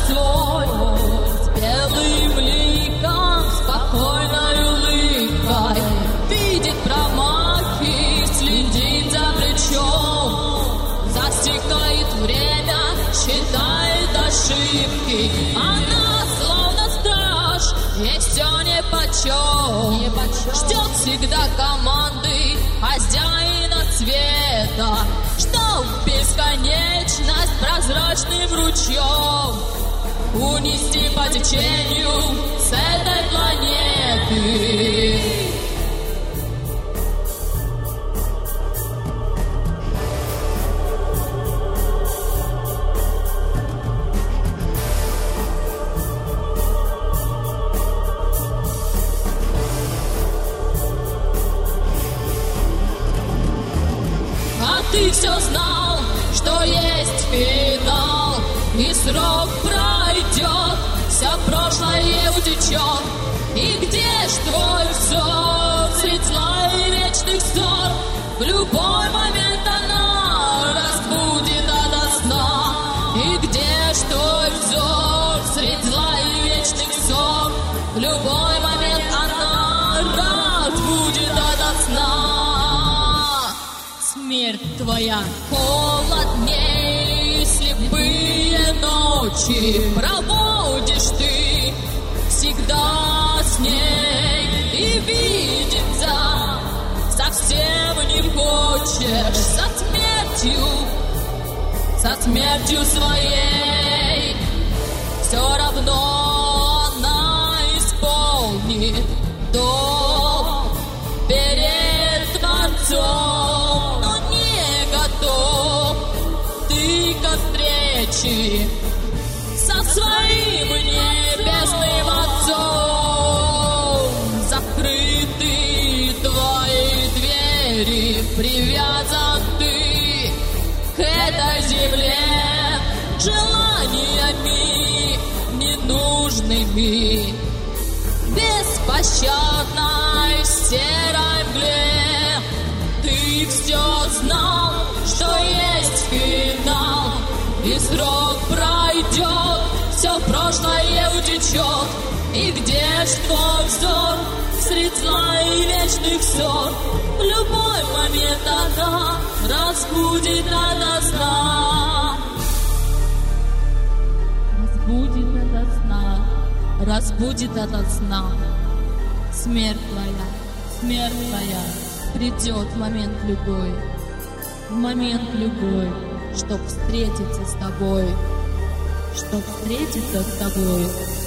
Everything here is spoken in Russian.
свой, с белым ликом, спокойной улыбкой, видит промахи, следит за плечом, засекает время, считает ошибки. Она словно страж, ей все нипочем, ждет всегда команды хозяина цвета, что в бесконечность прозрачным ручьем унести по течению с этой планеты. Ты все знал, что есть финал, и срок пройдет, все прошлое утечет. И где ж твой взор средь зла и вечных ссор? В любой момент она разбудит ото сна. И где ж твой взор средь зла и вечных ссор? В любой момент она разбудит ото сна. Смерть твоя холодней, слепые ночи проводишь ты всегда с ней, и видеться совсем не хочешь со смертью своей. Все равно она исполнит долг перед Творцом, но не готов ты ко встрече со своим небесным Отцом. Закрыты твои двери, привязан ты к этой земле желаниями ненужными, беспощадной серой мгле. Ты все знал, что есть финал, и срок пройдет, все прошлое утечет. И где ж твой взор средь зла и вечных ссор? В любой момент она разбудит ото сна. Разбудит ото сна, разбудит ото сна. Смерть твоя, придет момент любой, чтоб встретиться с тобой,